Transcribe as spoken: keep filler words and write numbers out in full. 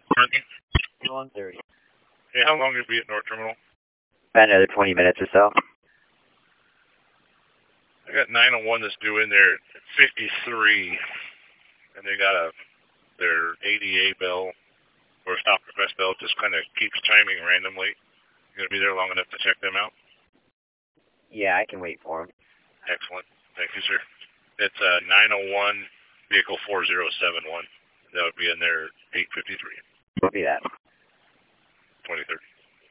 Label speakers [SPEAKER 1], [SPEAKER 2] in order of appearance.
[SPEAKER 1] one thirty.
[SPEAKER 2] Hey, how long will you be at North Terminal?
[SPEAKER 1] About another twenty minutes or so.
[SPEAKER 2] I got nine oh one that's due in there at fifty-three, and they got a their A D A bell or stop request bell just kind of keeps chiming randomly. You gonna be there long enough to check them out?
[SPEAKER 1] Yeah, I can wait for them.
[SPEAKER 2] Excellent. Thank you, sir. It's uh, nine oh one, vehicle four zero seven one. That would be in there eight fifty-three.
[SPEAKER 1] Copy that.
[SPEAKER 2] twenty thirty.